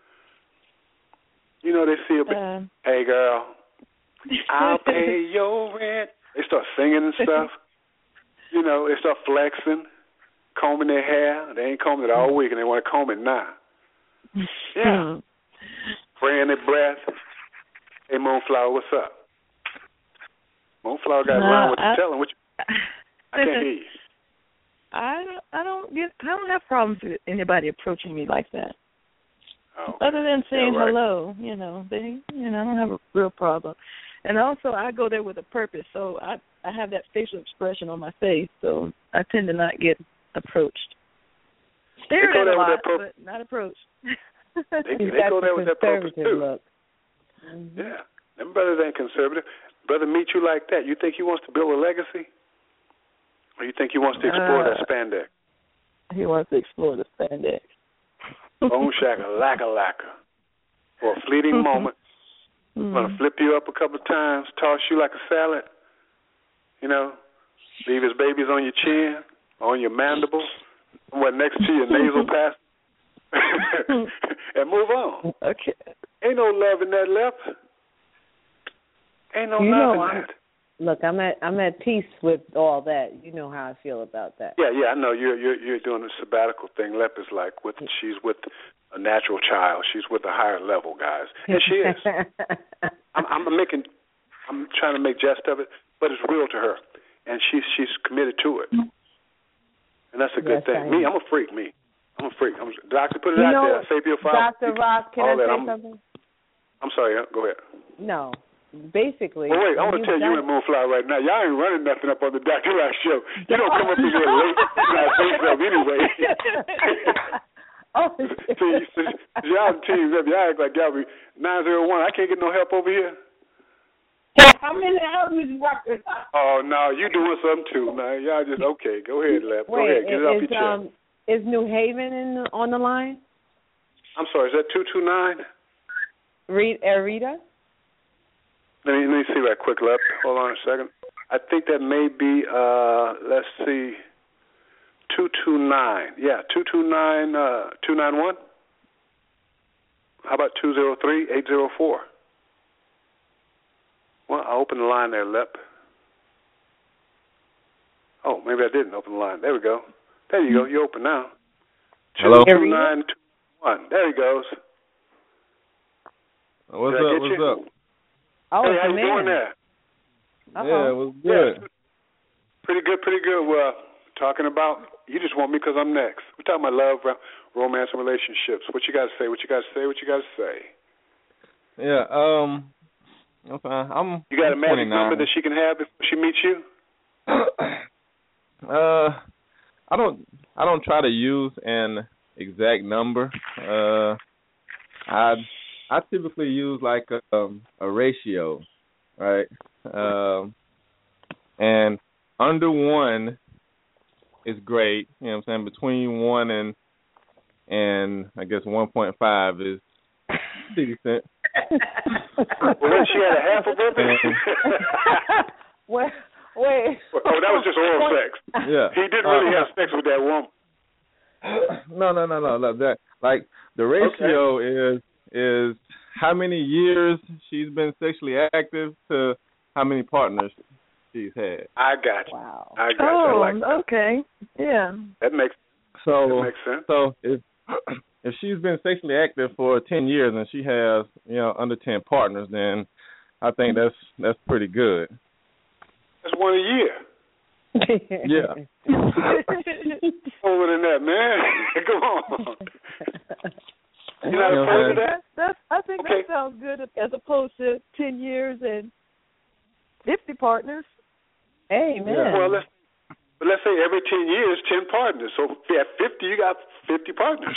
You know, they see a bit, uh, hey, girl, I'll pay your rent. They start singing and stuff. You know, they start flexing, combing their hair. They ain't combing it all week, and they want to comb it now. Yeah. Spraying their breath. Hey, Moonflower, what's up? Moonflower got no, around with I, the telling. What you, I can't hear you. I don't, I don't get. I don't have problems with anybody approaching me like that. Oh, other than saying yeah, right. hello, you know, they, you know, I don't have a real problem. And also, I go there with a purpose, so I, I have that facial expression on my face, so I tend to not get approached. Stared at a lot, but not approached. They, they go there with that purpose too. Look. Mm-hmm. Yeah, them brothers ain't conservative. Brother meet you like that. You think he wants to build a legacy, or you think he wants to explore uh, that spandex? He wants to explore the spandex. Bone shaka, lacka lacka, for a fleeting moment. Mm-hmm. Gonna flip you up a couple of times, toss you like a salad. You know, leave his babies on your chin, on your mandible, what next to your nasal pass. And move on. Okay. Ain't no love in that left. Ain't no you love know, in I'm, that. Look, I'm at I'm at peace with all that. You know how I feel about that. Yeah, yeah, I know you're you're you're doing a sabbatical thing. Lep is like with she's with a natural child. She's with a higher level, guys, and she is. I'm, I'm making, I'm trying to make jest of it, but it's real to her, and she's she's committed to it, and that's a good yes, thing. Me, I'm a freak. Me, I'm a freak. I'm, doctor, put it you out know, there. Sapio five. Doctor Rock, can I say I'm, something? I'm sorry. Go ahead. No. Basically. Well, wait, I want to tell you and Moonflower right now, y'all ain't running nothing up on the Doctor Rock show. You don't come up in here late and I say something anyway. Oh, see, see, y'all teams up. Y'all act like y'all be nine zero one. I can't get no help over here. I'm in the house, Mister Walker. Oh, no, you doing something too, man. Y'all just, okay, go ahead, Lep. Go wait, ahead, get is, it off your um, chest. Is New Haven in the, on the line? I'm sorry, is that two two nine? Read, uh, Rita? Let me, let me see right quick, Lep. Hold on a second. I think that may be, uh, let's see, two two nine. Yeah, two two nine, uh, two nine one. How about two zero three, eight zero four? Well, I opened the line there, Lep. Oh, maybe I didn't open the line. There we go. There you go. You open now. Hello? two two nine two one. There he goes. What's Did I up? get What's you? up? Oh, hey, it's how a you man. doing there? Uh-oh. Yeah, it was good. Yeah. Pretty good, pretty good. Well, talking about, you just want me because I'm next. We're talking about love, romance, and relationships. What you got to say? What you got to say? What you got to say? Yeah, um, okay, I'm You got I'm a magic twenty-nine. number that she can have before she meets you? uh, I don't, I don't try to use an exact number. Uh, I, I typically use like a, um, a ratio, right? Um, and under one is great. You know what I'm saying? Between one and and I guess one point five is decent. Well, she had a half of it. wait, wait. Oh, that was just oral sex. Yeah. He didn't really uh, have sex with that woman. No, no, no, no. no that like the ratio okay. is is how many years she's been sexually active to how many partners she's had. I got you. Wow. I got oh, you. I like that. okay. Yeah. That makes so that makes sense. So if if she's been sexually active for ten years and she has, you know, under ten partners, then I think that's that's pretty good. That's one a year. Yeah. Over than that, man. Come on. You not know, opposed to that? That's, I think okay. that sounds good as opposed to ten years and fifty partners. Hey, man. Yeah. Well, let's but let's say every ten years, ten partners. So at fifty, you got fifty partners.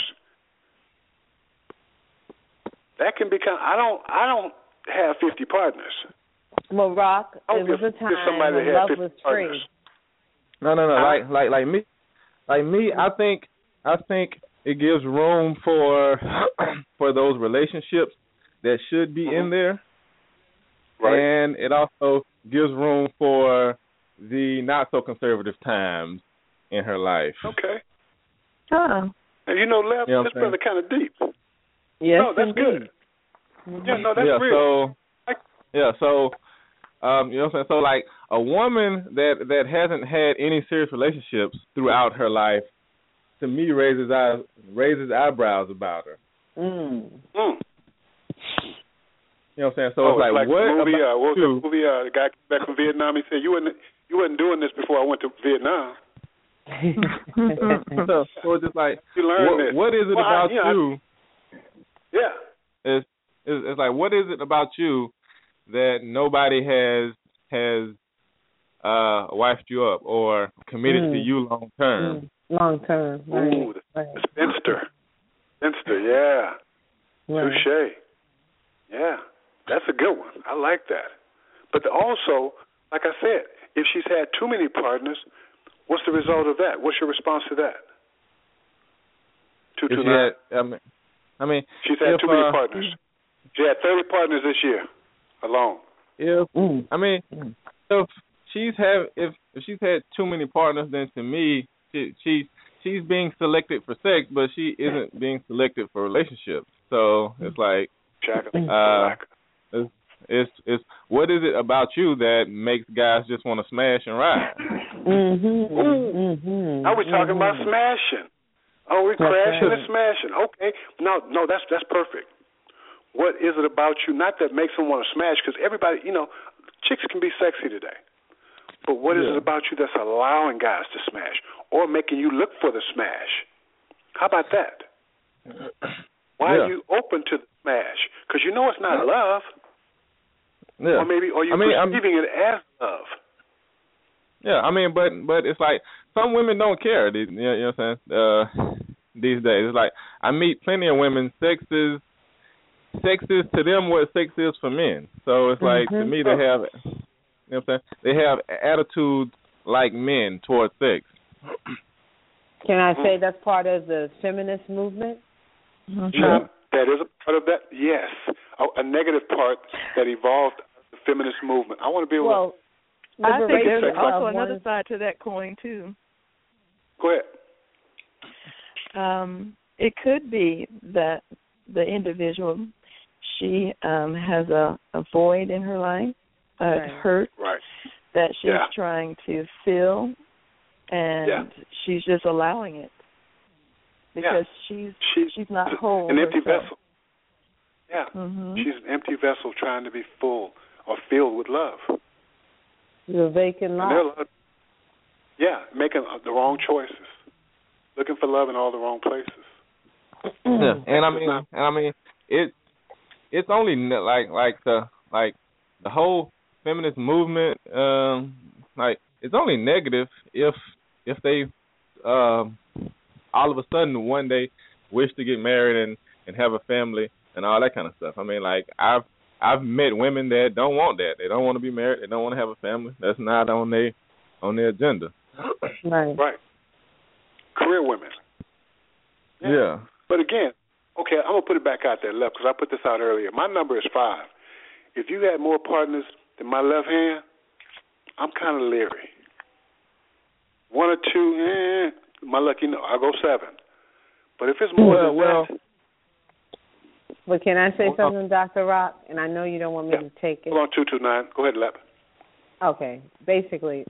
That can become. I don't. I don't have fifty partners. Well, Rock, I it was give, a time somebody when that had love fifty was partners. free. No, no, no. Huh? Like, like, like me, like me. I think, I think it gives room for for those relationships that should be mm-hmm. in there, right. and it also gives room for the not so conservative times in her life. Okay. Huh. And you know, Lev, you know this brother kind of deep. Yes, no, that's indeed. good. Yeah, no, that's yeah, real. So, yeah, so. Um, you know what I'm saying? So, like, a woman that, that hasn't had any serious relationships throughout her life, to me, raises eye, raises eyebrows about her. Mm. Mm. You know what I'm saying? So oh, it's like, like what the movie, about uh, what was you? the movie, uh, the guy came back from Vietnam, he said, you wasn't, you wasn't doing this before I went to Vietnam. so, so it's just like, you learned what, this. what is it well, about I, you? Know, you? I, yeah. It's, it's, it's like, what is it about you that nobody has has uh, wifed you up or committed mm. to you long term? Mm. Long term. Right. Ooh, the, right. the spinster. Spinster, yeah. Right. Touche. Yeah, that's a good one. I like that. But also, like I said, if she's had too many partners, what's the result of that? What's your response to that? Two, two, nine. Had, I mean, I mean, she's had if, too many uh, partners. She had thirty partners this year alone. If mm. I mean, mm. if she's have if, if she's had too many partners, then to me, she, she she's being selected for sex, but she isn't being selected for relationships. So it's like, uh, it's, It's it's what is it about you that makes guys just want to smash and ride? Mm-hmm. Mm-hmm. Now we're talking mm-hmm. about smashing. Oh, we're crashing right. and smashing. Okay. No, no, that's that's perfect. What is it about you? Not that makes them want to smash, because everybody, you know, chicks can be sexy today. But what yeah. is it about you that's allowing guys to smash or making you look for the smash? How about that? Why yeah. are you open to the smash? Because you know it's not love. Yeah. Or maybe, or you're I mean, perceiving I'm, it as love. Yeah, I mean, but but it's like some women don't care. You know what I'm saying? Uh, these days, it's like I meet plenty of women. Sex is sex is to them what sex is for men. So it's like mm-hmm. to me they have, you know what I'm saying? They have attitudes like men towards sex. Can I say that's part of the feminist movement? Mm-hmm. Yeah, that is a part of that. Yes, a, a negative part that evolved the feminist movement. I want to be able well, to. I think there's also another side to that coin too. Go ahead. Um, it could be that the individual, she um, has a, a void in her life, a right. hurt right. that she's yeah. trying to fill, and yeah. she's just allowing it because yeah. she's, she's she's not whole. An empty herself. vessel. Yeah, mm-hmm. she's an empty vessel trying to be full or filled with love. You're vacant lot. Yeah, making the wrong choices, looking for love in all the wrong places. Yeah, and I mean, and I mean, it it's only like like the like the whole feminist movement. Um, like it's only negative if if they um, all of a sudden one day wish to get married and, and have a family and all that kind of stuff. I mean, like I've I've met women that don't want that. They don't want to be married. They don't want to have a family. That's not on their on their agenda. Right. Right. Career women. Yeah. yeah. But again, okay, I'm gonna put it back out there left because I put this out earlier. My number is five. If you had more partners than my left hand, I'm kind of leery. One or two, eh, my lucky no, I'll go seven. But if it's more well, than well, that. But can I say something, Doctor Rock? And I know you don't want me yeah. to take it. Hold on, two two nine. Go ahead, Lep. Okay. Basically,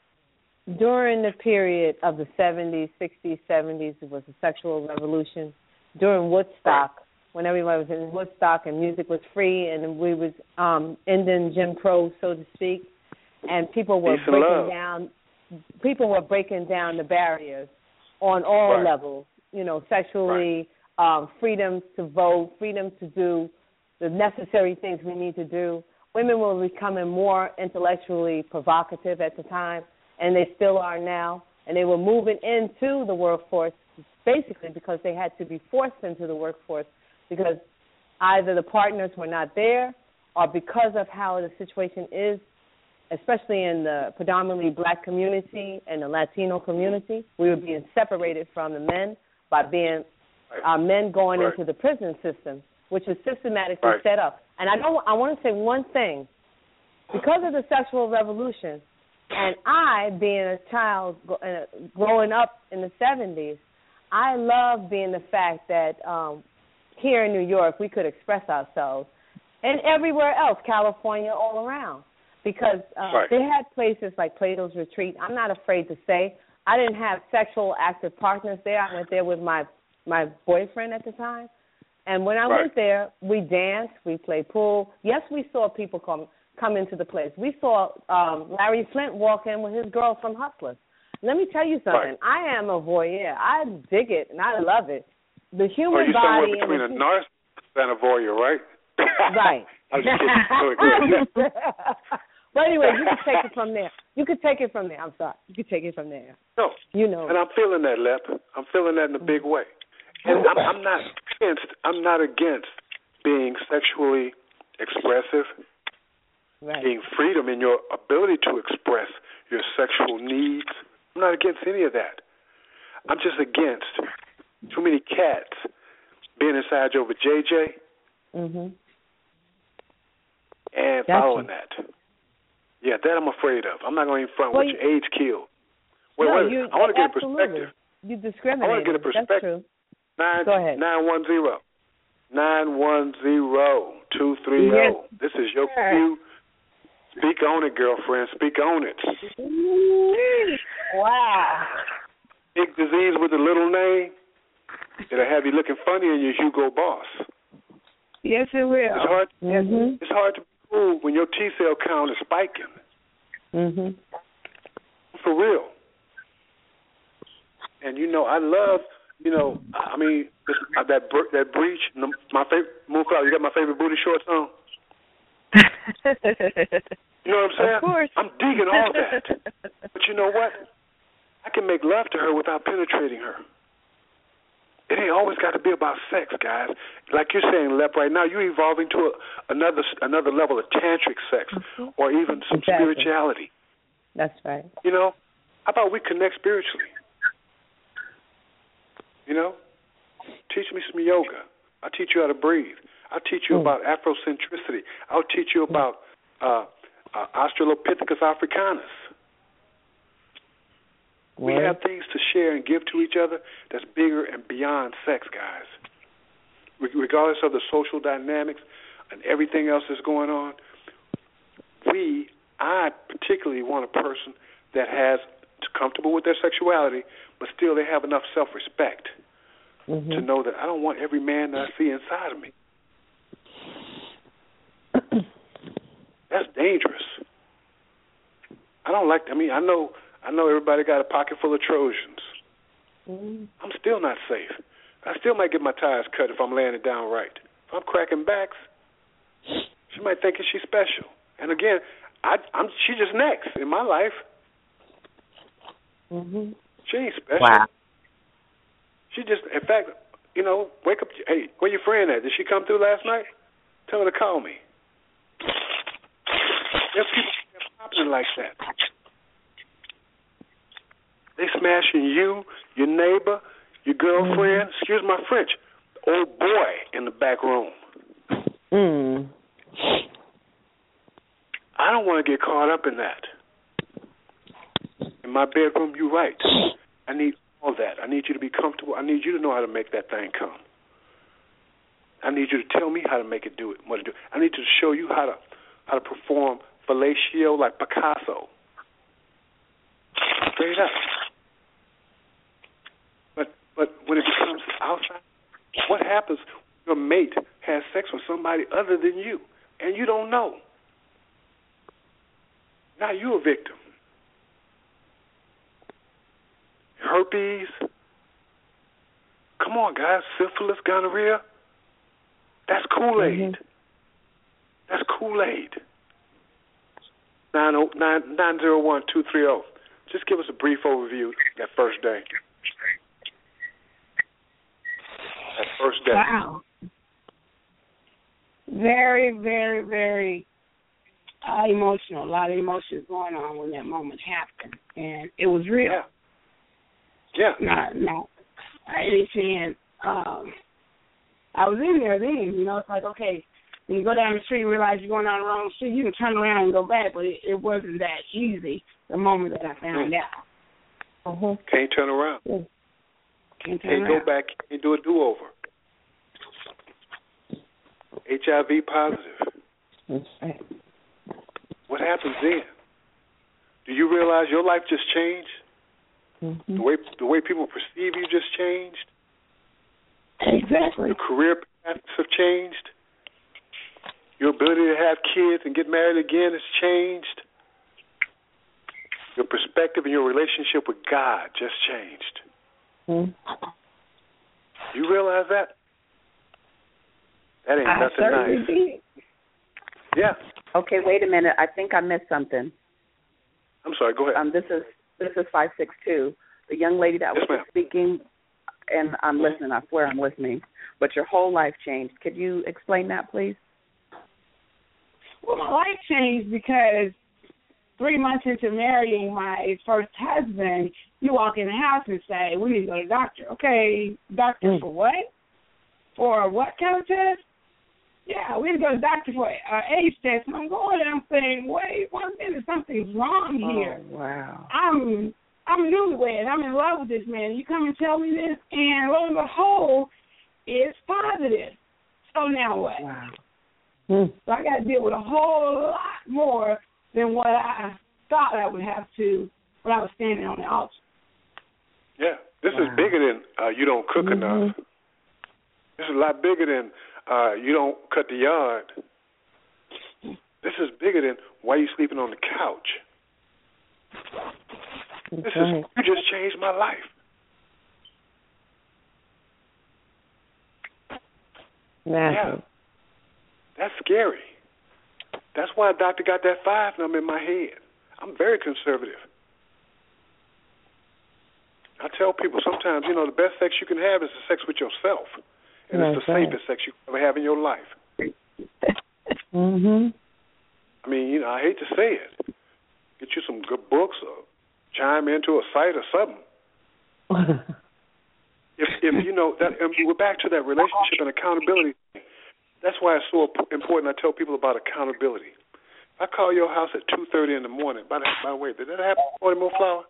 during the period of the seventies, sixties, seventies, it was a sexual revolution. During Woodstock, right. when everybody was in Woodstock and music was free and we was um, ending Jim Crow, so to speak, and people were Peace breaking down, people were breaking down the barriers on all right. levels. You know, sexually. Right. Um, freedom to vote, freedom to do the necessary things we need to do. Women were becoming more intellectually provocative at the time, and they still are now. And they were moving into the workforce basically because they had to be forced into the workforce because either the partners were not there or because of how the situation is, especially in the predominantly black community and the Latino community, we were being separated from the men by being Uh, men going right. into the prison system, which was systematically right. set up. And I don't. I want to say one thing. Because of the sexual revolution, and I, being a child uh, growing up in the seventies, I love being the fact that um, here in New York we could express ourselves, and everywhere else, California, all around. Because uh, right. they had places like Plato's Retreat. I'm not afraid to say I didn't have sexual active partners there. I went there with my my boyfriend at the time. And when I right. went there, we danced, we played pool. Yes, we saw people come come into the place. We saw um, Larry Flint walk in with his girl from Hustlers. Let me tell you something. Right. I am a voyeur. I dig it, and I love it. The human Are you body... somewhere between and a narcissist and a voyeur, right? Right. I was just kidding. But anyway, you can take it from there. You could take it from there. I'm sorry. You could take it from there. No. You know. And I'm feeling that, Lep. I'm feeling that in a big way. And I'm, I'm not against. I'm not against being sexually expressive, right. being freedom in your ability to express your sexual needs. I'm not against any of that. I'm just against too many cats being inside over J J mm-hmm. and That's following it. that. Yeah, that I'm afraid of. I'm not going to even front well, with your age kill. Wait, no, wait. You, I want to get a absolutely. perspective. You discriminate. I want to get a perspective. That's true. Nine, Go ahead. nine one zero. nine one zero, two three zero. Yes. This is your cue. Speak on it, girlfriend. Speak on it. Wow. Big disease with a little name. It'll have you looking funny in your Hugo Boss. Yes, it will. It's hard. Mm-hmm. It's hard to be cool when your T cell count is spiking. Mhm. For real. And you know, I love. You know, I mean, this, uh, that br- that breach. My favorite Moonflower. You got my favorite booty shorts on. You know what I'm saying? Of course. I'm digging all that. But you know what? I can make love to her without penetrating her. It ain't always got to be about sex, guys. Like you're saying, Lep, right now, you're evolving to a, another another level of tantric sex, mm-hmm. or even some exactly. spirituality. That's right. You know, how about we connect spiritually? You know, teach me some yoga. I'll teach you how to breathe. I'll teach you mm. about Afrocentricity. I'll teach you about uh, uh, Australopithecus africanus. What? We have things to share and give to each other that's bigger and beyond sex, guys. Regardless of the social dynamics and everything else that's going on, we, I particularly want a person that has comfortable with their sexuality, but still they have enough self-respect mm-hmm. to know that I don't want every man that I see inside of me. That's dangerous. I don't like. I mean, I know. I know everybody got a pocket full of Trojans. Mm-hmm. I'm still not safe. I still might get my tires cut if I'm laying it down right. If I'm cracking backs, she might think she's special. And again, I, I'm. She's just next in my life. Mm-hmm. She ain't special. Wow. She just, in fact, you know, wake up. Hey, where your friend at? Did she come through last night? Tell her to call me. There's people that are popping like that. They smashing you, your neighbor, your girlfriend, mm-hmm. excuse my French, old boy in the back room. Mm. I don't want to get caught up in that. In my bedroom, you're right. I need all that. I need you to be comfortable. I need you to know how to make that thing come. I need you to tell me how to make it do it, what to do. I need to show you how to how to perform fellatio like Picasso. Straight up. But but when it becomes outside, what happens when your mate has sex with somebody other than you and you don't know? Now you're a victim. Herpes. Come on, guys. Syphilis, gonorrhea. That's Kool-Aid. Mm-hmm. That's Kool-Aid. nine zero one two three zero. Just give us a brief overview that first day. That first day. Wow. Very, very, very uh, emotional. A lot of emotions going on when that moment happened. And it was real. Yeah. Yeah. Not, not anything. Um, I was in there then, you know, it's like, okay, when you go down the street and realize you're going down the wrong street, you can turn around and go back, but it, it wasn't that easy the moment that I found mm. out. Uh-huh. Can't turn around. Yeah. Can't turn Can't around. go back, can't do a do-over. H I V positive. Okay. What happens then? Do you realize your life just changed? Mm-hmm. The way the way people perceive you just changed? Exactly. Your career paths have changed. Your ability to have kids and get married again has changed. Your perspective and your relationship with God just changed. Mm-hmm. You realize that? That ain't I nothing nice. Did. Yeah. Okay, wait a minute. I think I missed something. I'm sorry. Go ahead. Um, this is this is five six two. The young lady that yes, was ma'am. speaking, and I'm listening. I swear I'm listening. But your whole life changed. Could you explain that, please? Well, my life changed because three months into marrying my first husband, you walk in the house and say, we need to go to the doctor. Okay, doctor mm. for what? For what kind of test? Yeah, we need to go to the doctor for an age test. And I'm going and I'm saying, wait, one minute, something's wrong here. Oh, wow. I'm I'm newlywed. I'm in love with this man. You come and tell me this, and lo and behold, it's positive. So now what? Wow. Mm. So I got to deal with a whole lot more than what I thought I would have to when I was standing on the altar. Yeah, this wow. is bigger than uh, you don't cook mm-hmm. enough. This is a lot bigger than uh, you don't cut the yard. This is bigger than why you sleeping on the couch. That's this right. is you just changed my life. Massive. Yeah, that's scary. That's why a doctor got that five number in my head. I'm very conservative. I tell people sometimes, you know, the best sex you can have is the sex with yourself. And That's it's the right. safest sex you can ever have in your life. Mhm. I mean, you know, I hate to say it. Get you some good books or chime into a site or something. if, if you know, that, and we're back to that relationship and accountability. That's why it's so important I tell people about accountability. I call your house at two thirty in the morning. By the, by the way, did that happen this morning, Moonflower?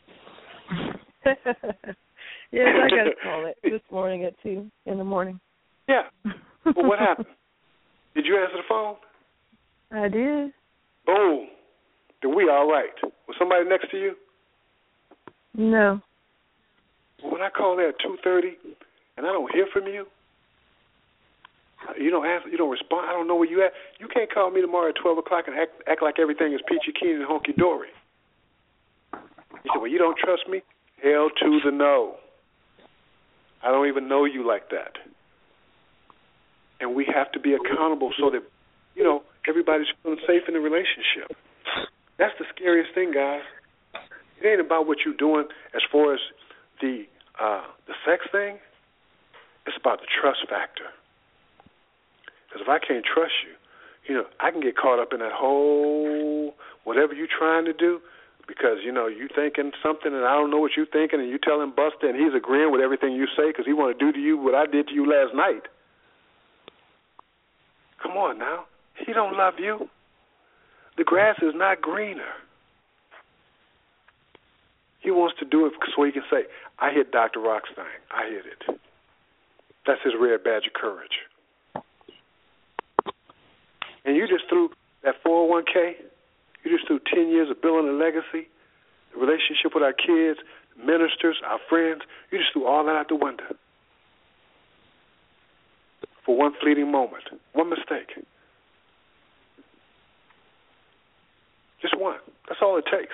Yes, I got a call it this morning at two in the morning. Yeah. Well, what happened? Did you answer the phone? I did. Boom. Then we all right. Was somebody next to you? No. Well, when I call there at two thirty and I don't hear from you, you don't answer, you don't respond, I don't know where you at. You can't call me tomorrow at twelve o'clock and act, act like everything is peachy keen and honky dory. You say, well, you don't trust me? Hell to the no. I don't even know you like that. And we have to be accountable so that, you know, everybody's feeling safe in the relationship. That's the scariest thing, guys. It ain't about what you're doing as far as the uh, the sex thing. It's about the trust factor. Because if I can't trust you, you know, I can get caught up in that whole whatever you're trying to do because, you know, you thinking something and I don't know what you're thinking and you telling Buster and he's agreeing with everything you say because he want to do to you what I did to you last night. Come on now. He don't love you. The grass is not greener. He wants to do it so he can say, I hit Doctor Rock's thing. I hit it. That's his rare badge of courage. And you just threw that four oh one k, you just threw ten years of building a legacy, the relationship with our kids, ministers, our friends, you just threw all that out the window for one fleeting moment, one mistake. Just one. That's all it takes.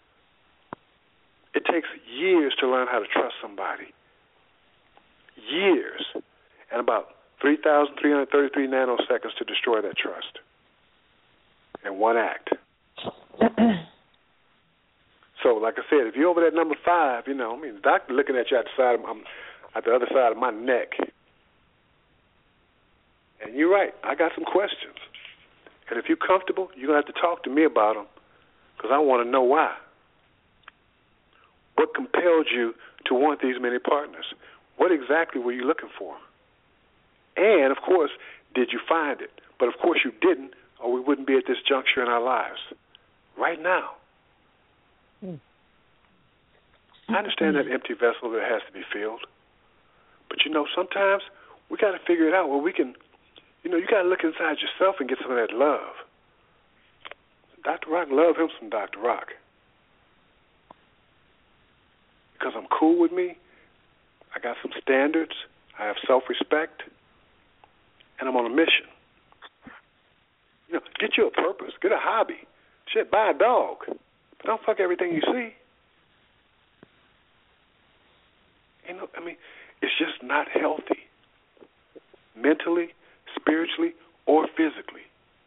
It takes years to learn how to trust somebody. Years. And about three thousand three hundred thirty-three nanoseconds to destroy that trust. In one act. So, like I said, if you're over that number five, you know, I mean, the doctor looking at you at the side of my, at the other side of my neck. And you're right. I got some questions. And if you're comfortable, you're going to have to talk to me about them because I want to know why. What compelled you to want these many partners? What exactly were you looking for? And, of course, did you find it? But, of course, you didn't, or we wouldn't be at this juncture in our lives right now. Mm. I understand that empty vessel that has to be filled. But, you know, sometimes we got to figure it out where we can, you know, you got to look inside yourself and get some of that love. Doctor Rock, love him some Doctor Rock. Because I'm cool with me. I got some standards. I have self-respect. And I'm on a mission. You know, get you a purpose. Get a hobby. Shit, buy a dog. But don't fuck everything you see. You know, I mean, it's just not healthy. Mentally, spiritually, or physically.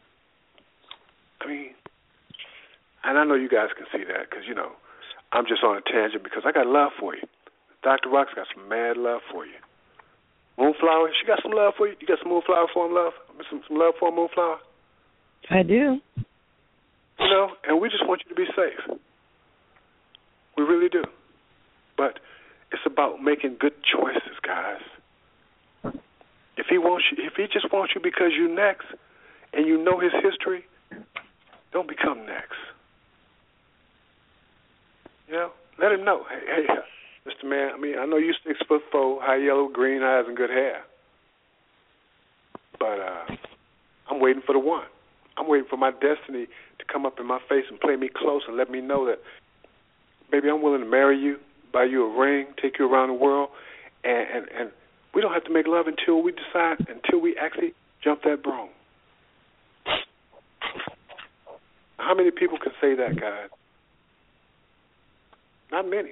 I mean, and I know you guys can see that because, you know, I'm just on a tangent because I got love for you. Doctor Rock's got some mad love for you. Moonflower, she got some love for you? You got some Moonflower for him, love? Some, some love for him, Moonflower? I do. You know, and we just want you to be safe. We really do. But it's about making good choices, guys. If he wants you, if he just wants you because you're next and you know his history, don't become next. You know, let him know. Hey, hey, Mister Man, I mean, I know you six foot four, high yellow, green eyes, and good hair. But but uh, I'm waiting for the one. I'm waiting for my destiny to come up in my face and play me close and let me know that, baby, I'm willing to marry you, buy you a ring, take you around the world, and, and, and we don't have to make love until we decide, until we actually jump that broom. How many people can say that, guys? Not many.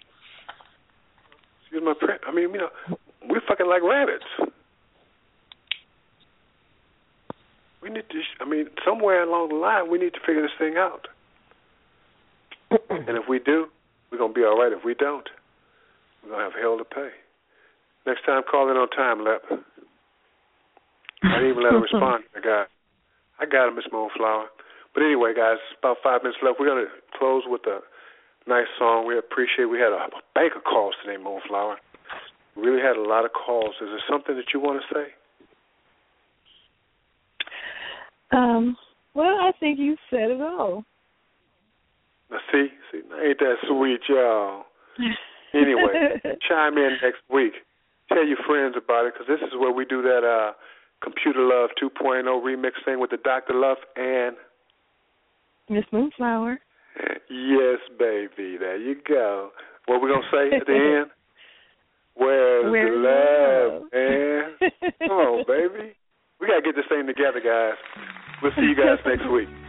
Excuse my print. I mean, you know, we're fucking like rabbits. We need to, I mean, somewhere along the line, we need to figure this thing out. And if we do, we're going to be all right. If we don't, we're going to have hell to pay. Next time, call in on time, Lep. I didn't even let her respond. I got I got her, Miss Moonflower. But anyway, guys, about five minutes left. We're going to close with a nice song. We appreciate we had a, a bank of calls today, Moonflower. We really had a lot of calls. Is there something that you want to say? Um, well, I think you said it all. Now, see, see, ain't that sweet, y'all? Anyway, chime in next week. Tell your friends about it, because this is where we do that uh, Computer Love two point oh remix thing with the Doctor Love and Miss Moonflower. Yes, baby. There you go. What we gonna say at the end? Where's, Where's the love, man? Come on, baby. We gotta get this thing together, guys. We'll see you guys next week.